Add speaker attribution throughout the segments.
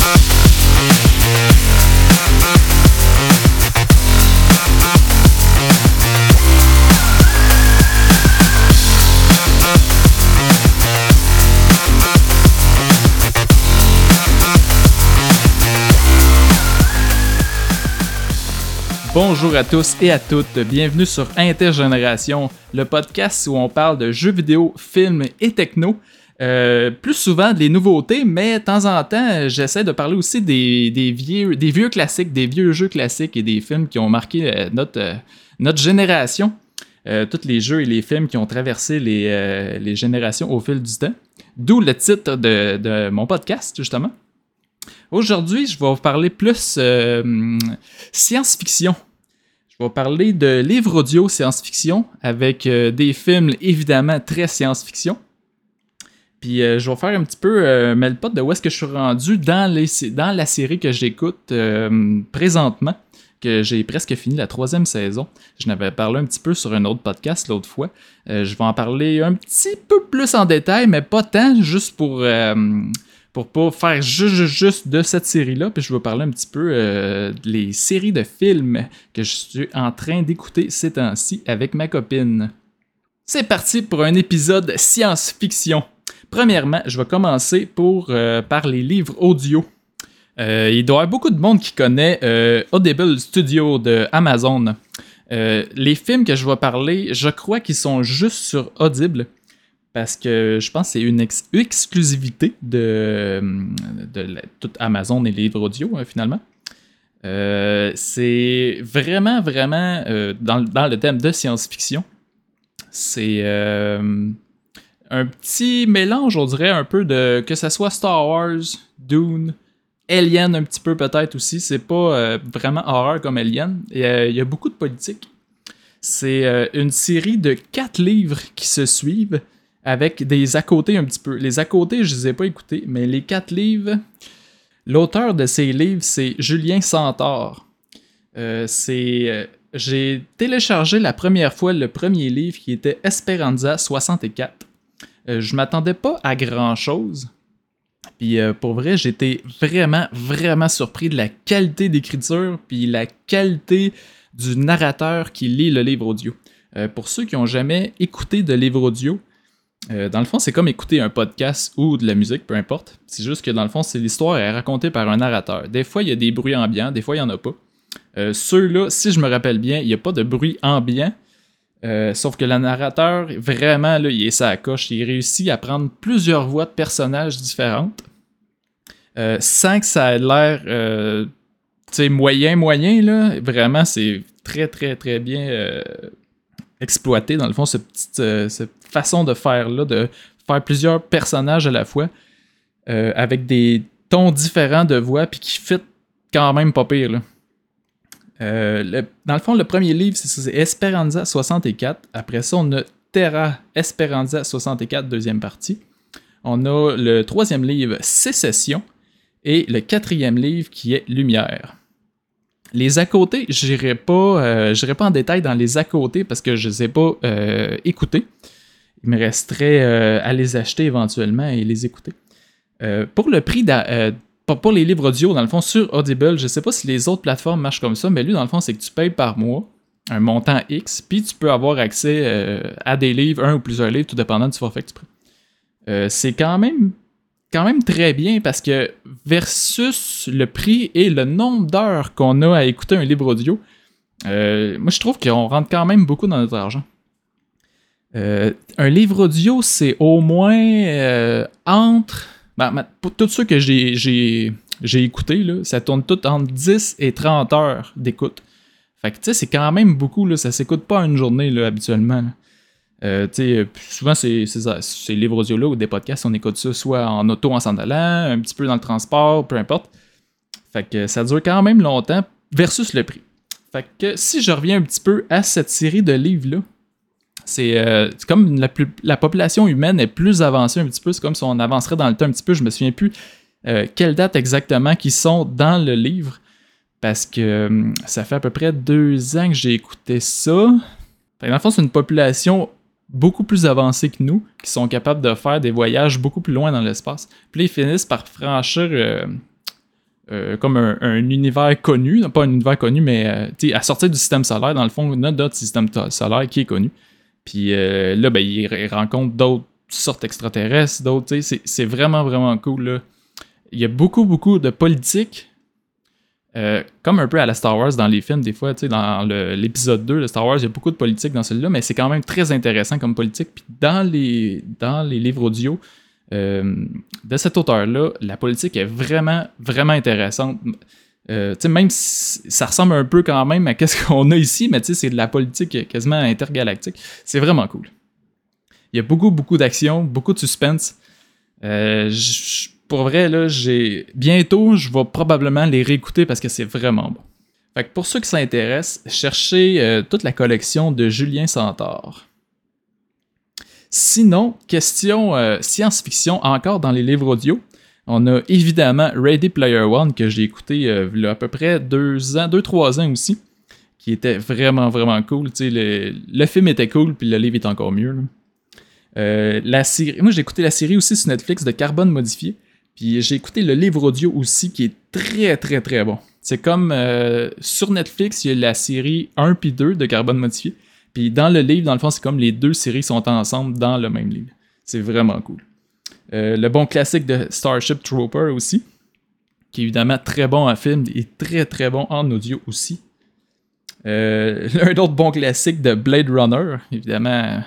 Speaker 1: Bonjour à tous et à toutes, bienvenue sur Intergénération, le podcast où on parle de jeux vidéo, films et techno. Plus souvent des nouveautés, mais de temps en temps, j'essaie de parler aussi des vieux classiques, des vieux jeux classiques et des films qui ont marqué notre génération. Tous les jeux et les films qui ont traversé les générations au fil du temps. D'où le titre de mon podcast, justement. Aujourd'hui, je vais vous parler plus science-fiction. Je vais vous parler de livres audio science-fiction avec des films évidemment très science-fiction. Puis je vais faire un petit peu mêle-pot de où est-ce que je suis rendu dans la série que j'écoute présentement, que j'ai presque fini la 3e saison. Je n'avais parlé un petit peu sur un autre podcast l'autre fois. Je vais en parler un petit peu plus en détail, mais pas tant, juste pour pas faire juste de cette série-là, puis je vais parler un petit peu des séries de films que je suis en train d'écouter ces temps-ci avec ma copine. C'est parti pour un épisode science-fiction. Premièrement, je vais commencer par les livres audio. Il doit y avoir beaucoup de monde qui connaît Audible Studio de Amazon. Les films que je vais parler, je crois qu'ils sont juste sur Audible. Parce que je pense que c'est une exclusivité de tout Amazon et les livres audio, finalement. C'est vraiment dans le thème de science-fiction. C'est un petit mélange, on dirait, un peu de... Que ce soit Star Wars, Dune, Alien un petit peu peut-être aussi. C'est pas vraiment horreur comme Alien. Il y a beaucoup de politique. C'est une série de 4 livres qui se suivent, avec des à-côté un petit peu. Les à-côté, je les ai pas écoutés, mais les 4 livres, l'auteur de ces livres, c'est Julien Santore. J'ai téléchargé la première fois le premier livre qui était Esperanza 64. Je m'attendais pas à grand-chose. Puis pour vrai, j'étais vraiment surpris de la qualité d'écriture, puis la qualité du narrateur qui lit le livre audio. Pour ceux qui n'ont jamais écouté de livre audio, dans le fond, c'est comme écouter un podcast ou de la musique, peu importe. C'est juste que dans le fond, c'est l'histoire est racontée par un narrateur. Des fois, il y a des bruits ambiants, des fois, il n'y en a pas. Ceux-là, si je me rappelle bien, il n'y a pas de bruit ambiant. Sauf que le narrateur, vraiment, là, il est sa coche. Il réussit à prendre plusieurs voix de personnages différentes sans que ça ait l'air moyen, là. Vraiment, c'est très bien exploité, dans le fond, cette façon de faire-là, de faire plusieurs personnages à la fois, avec des tons différents de voix, puis qui fit quand même pas pire, là. Dans le fond, le premier livre, c'est Esperanza 64. Après ça, on a Terra Esperanza 64, deuxième partie. On a le 3e livre, Sécession, et le 4e livre qui est Lumière. Les à-côté, j'irai pas en détail dans les à-côté parce que je ne les ai pas écoutés. Il me resterait à les acheter éventuellement et les écouter. Pour le prix, pour les livres audio, dans le fond, sur Audible, je ne sais pas si les autres plateformes marchent comme ça, mais lui, dans le fond, c'est que tu payes par mois un montant X, puis tu peux avoir accès à des livres, un ou plusieurs livres, tout dépendant du forfait que tu prends. C'est quand même très bien parce que versus le prix et le nombre d'heures qu'on a à écouter un livre audio, moi je trouve qu'on rentre quand même beaucoup dans notre argent. Un livre audio, c'est au moins entre... pour tous ceux que j'ai écoutés, là, ça tourne tout entre 10 et 30 heures d'écoute. Fait que tu sais, c'est quand même beaucoup, là, ça s'écoute pas une journée là, habituellement. Là. Souvent, ces livres audio-là ou des podcasts, on écoute ça soit en auto en s'en allant, un petit peu dans le transport, peu importe. Fait que ça dure quand même longtemps versus le prix. Fait que si je reviens un petit peu à cette série de livres-là, c'est comme la population humaine est plus avancée un petit peu, c'est comme si on avancerait dans le temps un petit peu, je me souviens plus quelle date exactement qui sont dans le livre, parce que ça fait à peu près 2 ans que j'ai écouté ça. Fait que dans le fond, c'est une population beaucoup plus avancés que nous, qui sont capables de faire des voyages beaucoup plus loin dans l'espace. Puis là, ils finissent par franchir comme un univers connu, pas un univers connu, mais à sortir du système solaire, dans le fond, notre système solaire qui est connu. Puis là, ben, il rencontre d'autres sortes extraterrestres, d'autres, c'est vraiment, vraiment cool, là. Il y a beaucoup, beaucoup de politique, comme un peu à la Star Wars dans les films, des fois, dans l'épisode 2 de Star Wars, il y a beaucoup de politique dans celui-là, mais c'est quand même très intéressant comme politique. Puis dans les livres audio de cet auteur-là, la politique est vraiment, vraiment intéressante. Même si ça ressemble un peu quand même à ce qu'on a ici, mais c'est de la politique quasiment intergalactique. C'est vraiment cool. Il y a beaucoup, beaucoup d'action, beaucoup de suspense. Pour vrai, là, bientôt, je vais probablement les réécouter parce que c'est vraiment bon. Fait que pour ceux qui s'intéressent, cherchez toute la collection de Julien Santore. Sinon, question science-fiction encore dans les livres audio. On a évidemment Ready Player One que j'ai écouté il y a à peu près 2-3 ans aussi, qui était vraiment, vraiment cool. Le film était cool, puis le livre est encore mieux. La série, moi j'ai écouté la série aussi sur Netflix de Carbone Modifié, puis j'ai écouté le livre audio aussi qui est très, très, très bon. C'est comme sur Netflix, il y a la série 1 puis 2 de Carbone Modifié. Puis dans le livre, dans le fond, c'est comme les deux séries sont ensemble dans le même livre. C'est vraiment cool. Le bon classique de Starship Trooper aussi, qui est évidemment très bon en film et très très bon en audio aussi. Un autre bon classique de Blade Runner, évidemment.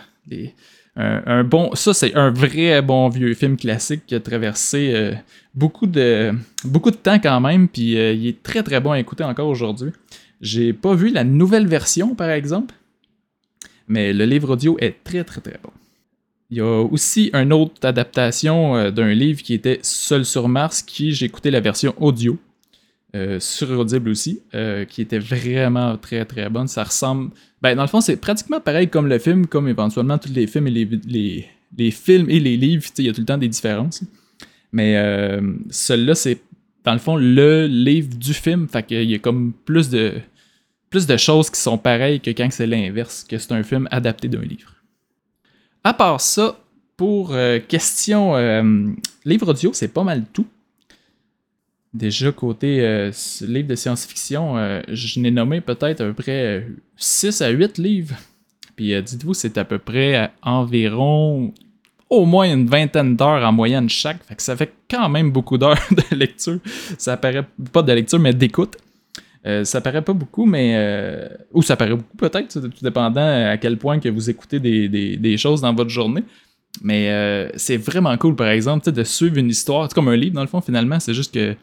Speaker 1: Ça, c'est un vrai bon vieux film classique qui a traversé beaucoup de temps quand même, puis il est très très bon à écouter encore aujourd'hui. J'ai pas vu la nouvelle version, par exemple, mais le livre audio est très très très bon. Il y a aussi une autre adaptation d'un livre qui était Seul sur Mars, j'ai écouté la version audio, sur Audible aussi, qui était vraiment très très bonne. Ça ressemble... Ben, dans le fond, c'est pratiquement pareil comme le film, comme éventuellement tous les films et les films et les livres, il y a tout le temps des différences. Mais celui-là, c'est dans le fond le livre du film, fait qu'il y a comme plus de choses qui sont pareilles que quand c'est l'inverse, que c'est un film adapté d'un livre. À part ça, pour question livre audio, c'est pas mal tout. Déjà, côté livre de science-fiction, je n'ai nommé peut-être à peu près 6 à 8 livres. Puis dites-vous, c'est à peu près environ au moins une vingtaine d'heures en moyenne chaque. Fait que ça fait quand même beaucoup d'heures de lecture. Ça paraît pas de lecture, mais d'écoute. Ça paraît pas beaucoup, mais... ou ça paraît beaucoup peut-être, tout dépendant à quel point que vous écoutez des choses dans votre journée. Mais c'est vraiment cool, par exemple, de suivre une histoire. C'est comme un livre, dans le fond, finalement. C'est juste que...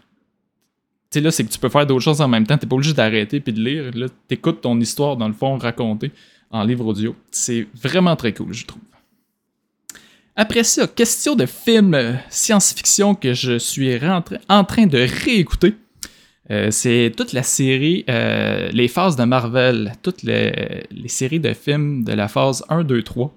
Speaker 1: Tu sais, là, c'est que tu peux faire d'autres choses en même temps. T'es pas obligé d'arrêter puis de lire. Là, t'écoutes ton histoire, dans le fond, racontée en livre audio. C'est vraiment très cool, je trouve. Après ça, question de film science-fiction que je suis en train de réécouter. C'est toute la série, les phases de Marvel, toutes les séries de films de la phase 1, 2, 3.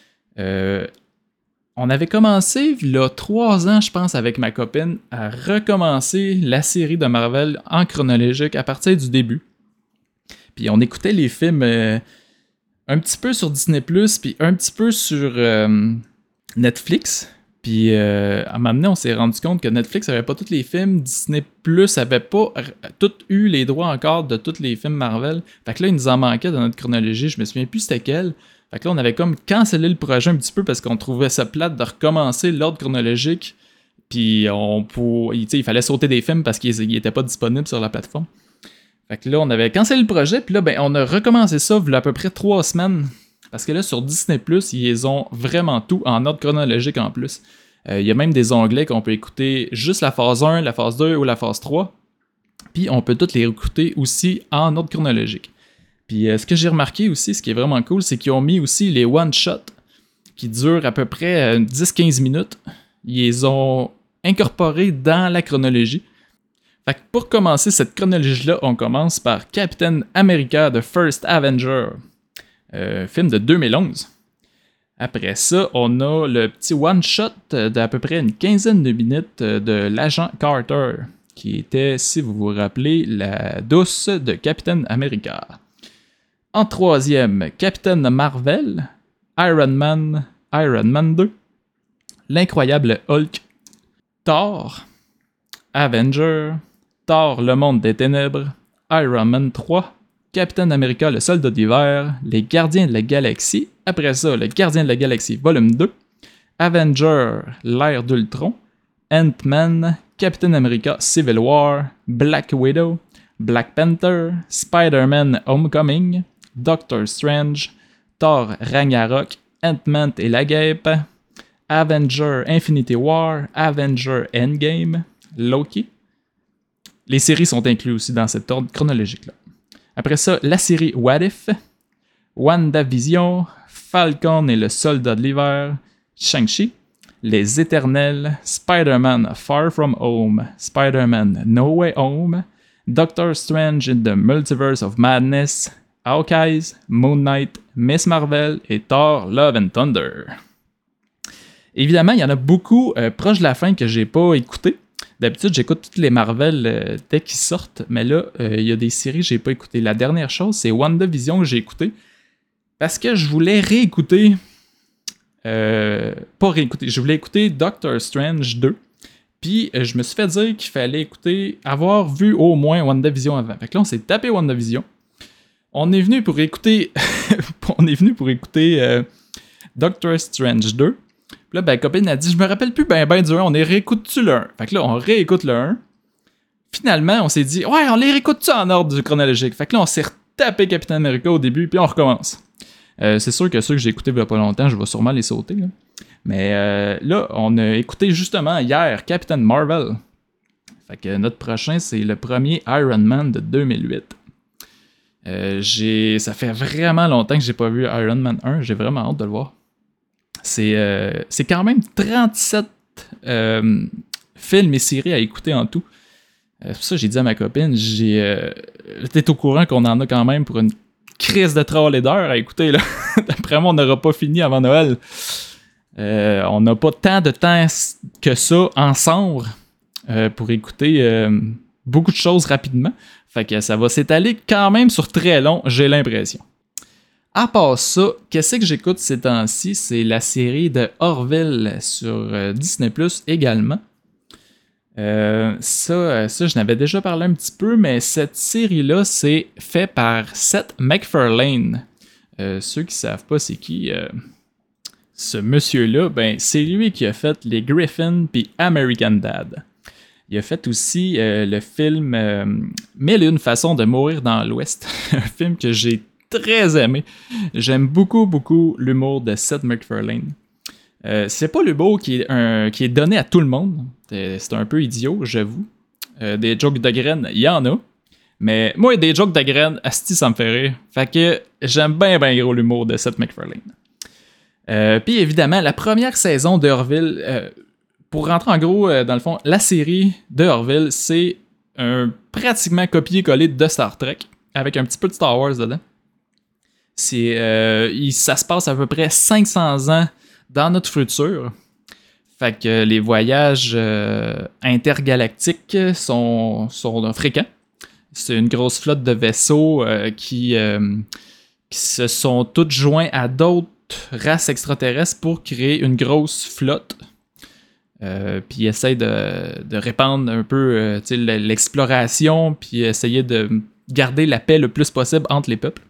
Speaker 1: On avait commencé, il y a 3 ans, je pense, avec ma copine, à recommencer la série de Marvel en chronologique à partir du début. Puis on écoutait les films un petit peu sur Disney+, puis un petit peu sur Netflix. Puis à un moment donné, on s'est rendu compte que Netflix avait pas tous les films, Disney Plus avait pas tout eu les droits encore de tous les films Marvel. Fait que là, il nous en manquait dans notre chronologie, je me souviens plus c'était quel. Fait que là, on avait comme cancellé le projet un petit peu parce qu'on trouvait ça plate de recommencer l'ordre chronologique. Puis il fallait sauter des films parce qu'ils n'étaient pas disponibles sur la plateforme. Fait que là, on avait cancellé le projet, puis là, ben, on a recommencé ça il y a à peu près 3 semaines. Parce que là, sur Disney+, ils ont vraiment tout en ordre chronologique en plus. Il y a même des onglets qu'on peut écouter juste la phase 1, la phase 2 ou la phase 3. Puis on peut toutes les écouter aussi en ordre chronologique. Puis ce que j'ai remarqué aussi, ce qui est vraiment cool, c'est qu'ils ont mis aussi les one-shots qui durent à peu près 10-15 minutes. Ils les ont incorporés dans la chronologie. Fait que pour commencer cette chronologie-là, on commence par Captain America The First Avenger. Film de 2011. Après ça, on a le petit one-shot d'à peu près une quinzaine de minutes de l'agent Carter, qui était, si vous vous rappelez, la douce de Captain America. En troisième, Captain Marvel, Iron Man 2, l'incroyable Hulk, Thor, Avenger, Thor, le monde des ténèbres, Iron Man 3, Captain America, le soldat d'hiver, Les Gardiens de la Galaxie, après ça, Le Gardien de la Galaxie, volume 2, Avenger, l'ère d'Ultron, Ant-Man, Captain America, Civil War, Black Widow, Black Panther, Spider-Man Homecoming, Doctor Strange, Thor Ragnarok, Ant-Man et la Guêpe, Avenger Infinity War, Avenger Endgame, Loki. Les séries sont incluses aussi dans cet ordre chronologique-là. Après ça, la série What If, WandaVision, Falcon et le soldat de l'hiver, Shang-Chi, Les Éternels, Spider-Man Far From Home, Spider-Man No Way Home, Doctor Strange in the Multiverse of Madness, Hawkeye, Moon Knight, Miss Marvel et Thor Love and Thunder. Évidemment, il y en a beaucoup proches de la fin que j'ai pas écouté. D'habitude, j'écoute toutes les Marvel dès qu'ils sortent, mais là, il y a des séries que j'ai pas écoutées. La dernière chose, c'est WandaVision que j'ai écouté parce que je voulais réécouter. Pas réécouter, je voulais écouter Doctor Strange 2. Puis je me suis fait dire qu'il fallait avoir vu au moins WandaVision avant. Fait que là, on s'est tapé WandaVision. On est venu pour écouter. Doctor Strange 2. Puis là, ben, la copine a dit, je me rappelle plus ben du 1, on les réécoute-tu le 1? Fait que là, on réécoute le 1. Finalement, on s'est dit, ouais, on les réécoute-tu en ordre chronologique? Fait que là, on s'est retapé Captain America au début, puis on recommence. C'est sûr que ceux que j'ai écoutés il y a pas longtemps, je vais sûrement les sauter. Là. Mais là, on a écouté justement hier Captain Marvel. Fait que notre prochain, c'est le premier Iron Man de 2008. Ça fait vraiment longtemps que j'ai pas vu Iron Man 1, j'ai vraiment hâte de le voir. C'est quand même 37 films et séries à écouter en tout. C'est pour ça que j'ai dit à ma copine, t'es au courant qu'on en a quand même pour une crise de troll et d'heures à écouter. Là. D'après moi, on n'aura pas fini avant Noël. On n'a pas tant de temps que ça ensemble pour écouter beaucoup de choses rapidement. Fait que ça va s'étaler quand même sur très long, j'ai l'impression. À part ça, qu'est-ce que j'écoute ces temps-ci? C'est la série de Orville sur Disney+, également. Ça, je n'avais déjà parlé un petit peu, mais cette série-là, c'est fait par Seth MacFarlane. Ceux qui savent pas c'est qui ce monsieur-là, ben c'est lui qui a fait les Griffins puis American Dad. Il a fait aussi le film Mille et une façons de mourir dans l'Ouest, un film que j'ai très aimé. J'aime beaucoup, beaucoup l'humour de Seth MacFarlane. C'est pas l'humour qui est donné à tout le monde. C'est un peu idiot, j'avoue. Des jokes de graines, il y en a. Mais moi, des jokes de graines, asti, ça me fait rire. Fait que j'aime bien gros l'humour de Seth MacFarlane. Puis évidemment, la première saison de Orville, pour rentrer en gros, dans le fond, la série de Orville, c'est un pratiquement copier-coller de Star Trek, avec un petit peu de Star Wars dedans. Ça se passe à peu près 500 ans dans notre futur. Fait que les voyages intergalactiques sont fréquents. C'est une grosse flotte de vaisseaux qui se sont toutes joints à d'autres races extraterrestres pour créer une grosse flotte. Puis ils essayent de répandre un peu l'exploration, puis essayer de garder la paix le plus possible entre les peuples.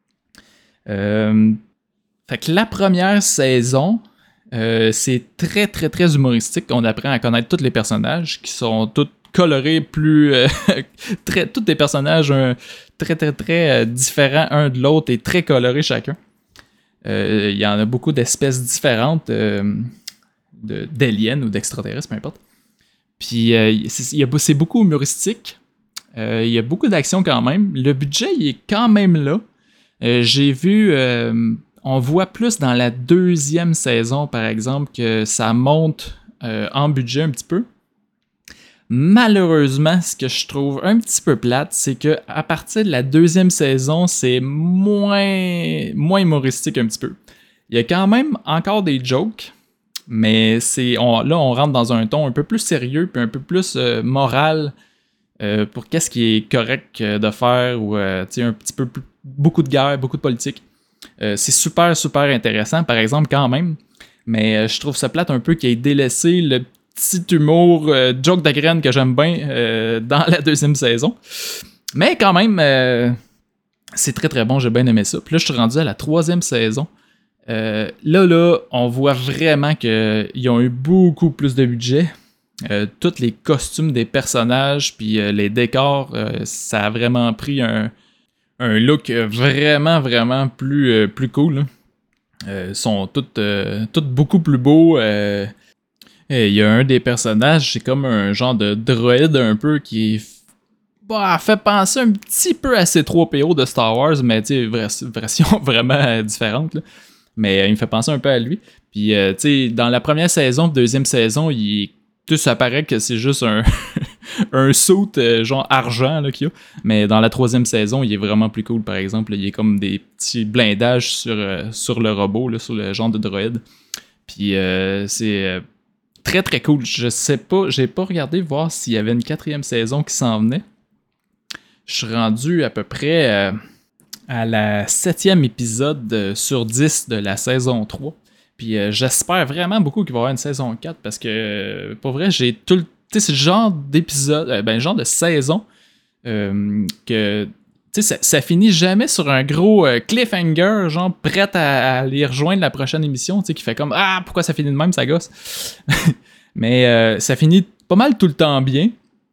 Speaker 1: Fait que la première saison, c'est très très très humoristique. On apprend à connaître tous les personnages qui sont tous colorés tous des personnages très très très différents un de l'autre et très colorés chacun. Il y en a beaucoup d'espèces différentes d'aliens ou d'extraterrestres, peu importe. Puis c'est beaucoup humoristique. Il y a beaucoup d'action quand même. Le budget il est quand même là. J'ai vu, on voit plus dans la deuxième saison, par exemple, que ça monte en budget un petit peu. Malheureusement, ce que je trouve un petit peu plate, c'est que à partir de la deuxième saison, c'est moins humoristique un petit peu. Il y a quand même encore des jokes, mais là, on rentre dans un ton un peu plus sérieux puis un peu plus moral pour qu'est-ce qui est correct de faire ou un petit peu plus, beaucoup de guerre, beaucoup de politique. C'est super, super intéressant, par exemple, quand même. Mais je trouve ça plate un peu qu'il ait délaissé le petit humour, joke de graine que j'aime bien dans la deuxième saison. Mais quand même, c'est très très bon, j'ai bien aimé ça. Puis là, je suis rendu à la troisième saison. Là, on voit vraiment qu'ils ont eu beaucoup plus de budget. Tous les costumes des personnages, puis les décors, ça a vraiment pris un look vraiment, vraiment plus cool. Sont tous beaucoup plus beaux. Il y a un des personnages, c'est comme un genre de droïde un peu qui fait penser un petit peu à C3PO de Star Wars, mais tu sais, version vraiment différente. Là. Mais il me fait penser un peu à lui. Puis, tu sais, dans la première saison, deuxième saison, ça paraît que c'est juste un suit genre argent là, qu'il y a. Mais dans la troisième saison, il est vraiment plus cool, par exemple. Il y a comme des petits blindages sur le robot, là, sur le genre de droïde. Puis, c'est très très cool. Je sais pas, j'ai pas regardé voir s'il y avait une quatrième saison qui s'en venait. Je suis rendu à peu près à la 7e épisode sur 10 de la saison 3. Puis j'espère vraiment beaucoup qu'il va y avoir une saison 4 parce que pour vrai, j'ai tout le. Tu sais, c'est le genre d'épisode, le genre de saison que. Tu sais, ça finit jamais sur un gros cliffhanger, genre prêt à aller rejoindre la prochaine émission, tu sais, qui fait comme ah, pourquoi ça finit de même, ça gosse. Mais ça finit pas mal tout le temps bien.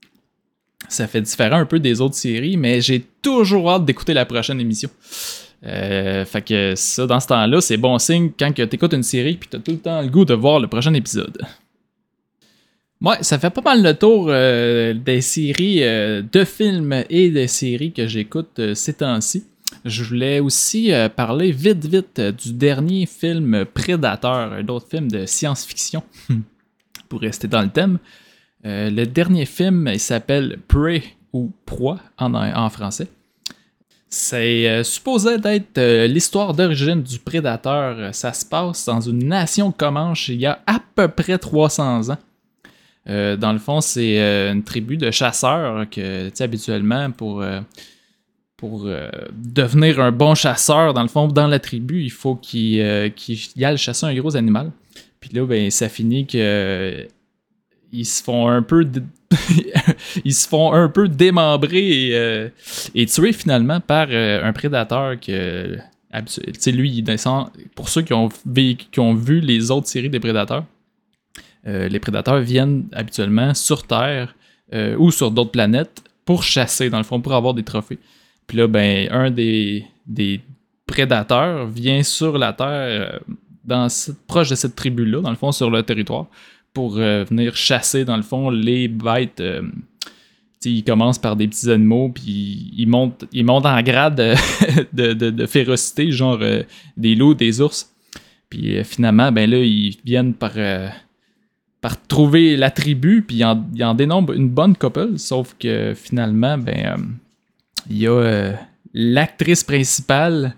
Speaker 1: Ça fait différent un peu des autres séries, mais j'ai toujours hâte d'écouter la prochaine émission. Fait que ça, dans ce temps-là, c'est bon signe quand tu écoutes une série puis tu as tout le temps le goût de voir le prochain épisode. Ouais, ça fait pas mal le tour des séries de films et des séries que j'écoute ces temps-ci. Je voulais aussi parler vite du dernier film Predator, un autre film de science-fiction, pour rester dans le thème. Le dernier film, il s'appelle Prey ou Proie en français. C'est supposé d'être l'histoire d'origine du prédateur. Ça se passe dans une nation comanche il y a à peu près 300 ans. Dans le fond, c'est une tribu de chasseurs que, tu sais, habituellement, pour devenir un bon chasseur, dans le fond, dans la tribu, il faut qu'il aille chasser un gros animal. Puis là, ben, ça finit que ils se font un peu démembrer et tuer finalement par un prédateur que, tu sais, lui, il descend. Pour ceux qui ont vu les autres séries des prédateurs, les prédateurs viennent habituellement sur Terre ou sur d'autres planètes pour chasser, dans le fond, pour avoir des trophées. Puis là, ben, un des prédateurs vient sur la Terre, proche de cette tribu-là, dans le fond, sur le territoire, pour venir chasser, dans le fond, les bêtes. Il commence par des petits animaux, puis il monte en grade de férocité, genre des loups, des ours. Puis finalement, ben là, ils viennent par trouver la tribu, puis ils en dénombrent une bonne couple, sauf que finalement, ben il y a l'actrice principale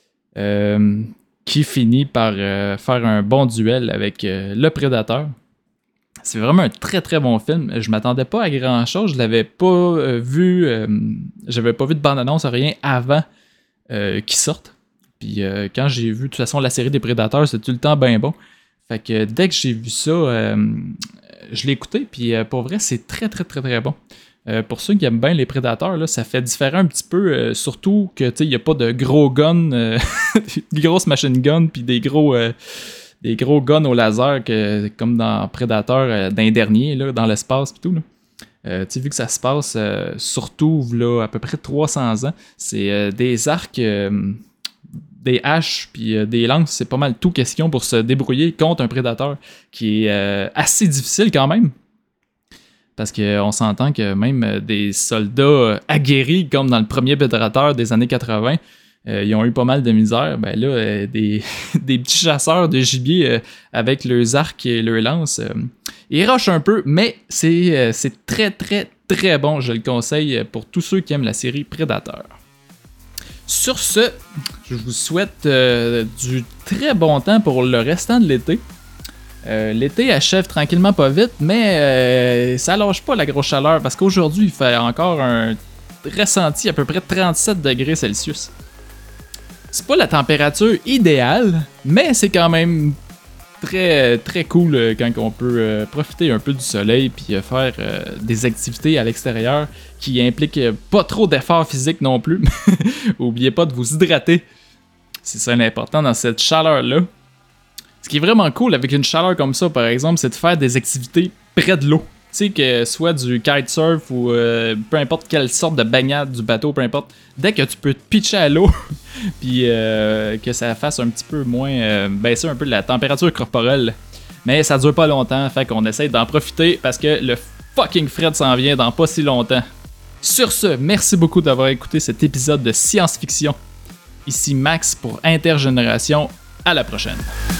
Speaker 1: qui finit par faire un bon duel avec le prédateur. C'est vraiment un très très bon film. Je m'attendais pas à grand chose. Je l'avais pas vu. J'avais pas vu de bande-annonce, rien avant qu'il sorte. Puis quand j'ai vu de toute façon la série des Prédateurs, c'est tout le temps bien bon. Fait que dès que j'ai vu ça, je l'ai écouté. Puis pour vrai, c'est très très très très bon. Pour ceux qui aiment bien les Prédateurs, là, ça fait différent un petit peu. Surtout que il n'y a pas de gros guns, des grosses machine guns, puis des gros guns au laser comme dans Predator d'un dernier, là, dans l'espace et tout. Vu que ça se passe surtout là, à peu près 300 ans, c'est des arcs, des haches puis des lances, c'est pas mal tout question pour se débrouiller contre un prédateur qui est assez difficile quand même. Parce qu'on s'entend que même des soldats aguerris, comme dans le premier Predator des années 80, ils ont eu pas mal de misère. Ben là, des petits chasseurs de gibier avec leurs arcs et leurs lances, ils rushent un peu, mais c'est très très très bon. Je le conseille pour tous ceux qui aiment la série Predator. Sur ce, je vous souhaite du très bon temps pour le restant de l'été. L'été achève tranquillement pas vite, mais ça lâche pas la grosse chaleur parce qu'aujourd'hui, il fait encore un ressenti à peu près 37 degrés Celsius. C'est pas la température idéale, mais c'est quand même très, très cool quand on peut profiter un peu du soleil puis faire des activités à l'extérieur qui impliquent pas trop d'efforts physiques non plus. Oubliez pas de vous hydrater. C'est ça l'important dans cette chaleur-là. Ce qui est vraiment cool avec une chaleur comme ça, par exemple, c'est de faire des activités près de l'eau. Tu sais, que soit du kitesurf ou peu importe quelle sorte de baignade du bateau, peu importe. Dès que tu peux te pitcher à l'eau, puis que ça fasse un petit peu moins... baisser un peu la température corporelle. Mais ça dure pas longtemps, fait qu'on essaie d'en profiter parce que le fucking Fred s'en vient dans pas si longtemps. Sur ce, merci beaucoup d'avoir écouté cet épisode de science-fiction. Ici Max pour Intergénération. À la prochaine.